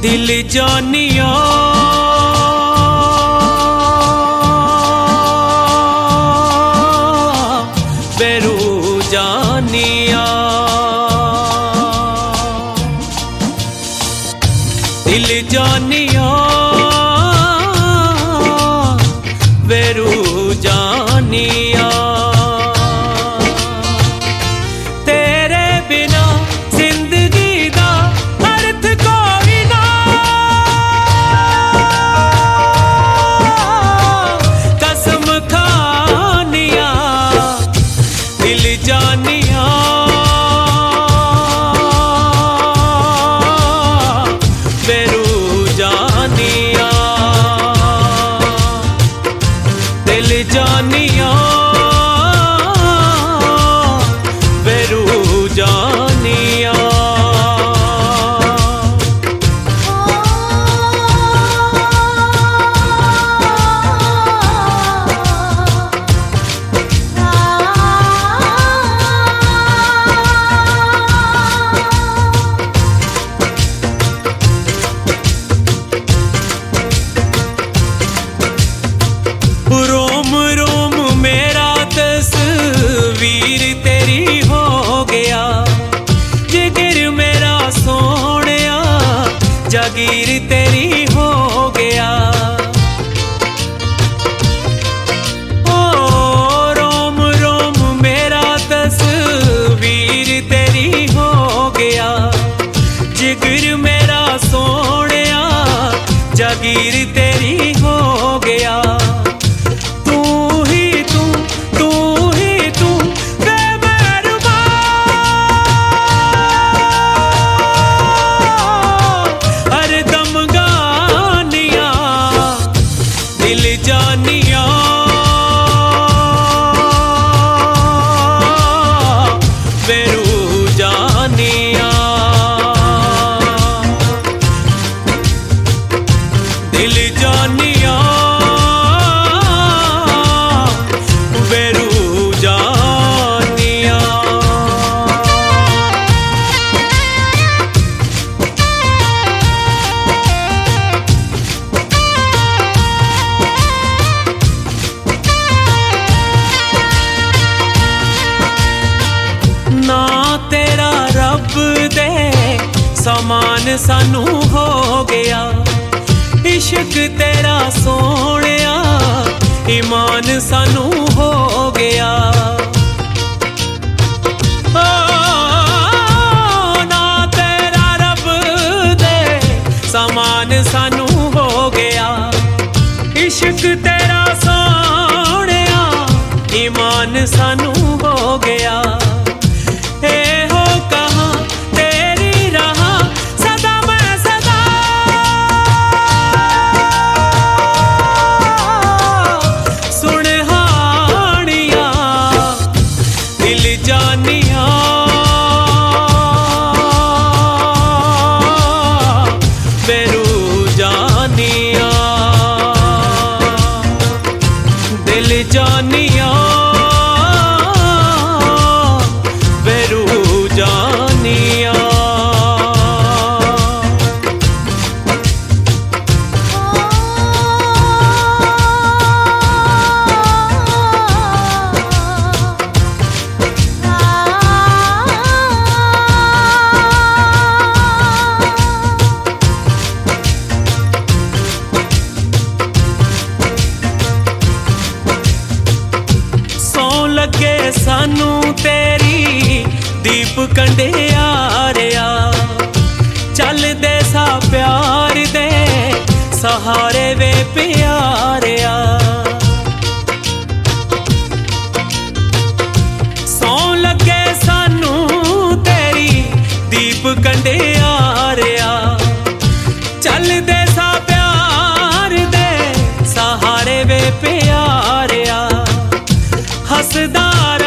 दिल जानिया बेरू जानिया, दिल जानिया बेरू जानिया। तेरे बिना जिंदगी दा अर्थ कोई ना, कसम खानिया दिल जानिया बेरू जानिया, दिल जानिया बेरू जानिया। रोम रोम मेरा तस्वीर तेरी हो गया, जिगर मेरा सोनिया जागीर तेरी हो गया। ओ रोम रोम मेरा तस्वीर तेरी हो गया, जिगर मेरा सोनिया जागीर तेरी हो गया। दिल जानिया बेरू जानिया, दिल जानिया बेरू जानिया। ना तेरा रब दे समान सानू हो गया, इश्क तेरा सोनिया ईमान सानू हो गया। ओ ना तेरा रब दे समान सानू हो गया, इश्क तेरा सोनिया ईमान सानू हो गया। हो कहा तेरी रहा सदा मैं सदा, सुन हानिया दिल जानिया बेरू जानिया, दिल जानिया बेरू जानिया। सौ लगे सानू तेरी दीप कंडे आरिया, चल दे सा प्यार दे सहारे वे प्यारिया। सौ लगे सानू तेरी दीप कंडे आरिया, चल दे सा प्यार दे सहारे वे प्यारिया। हसदार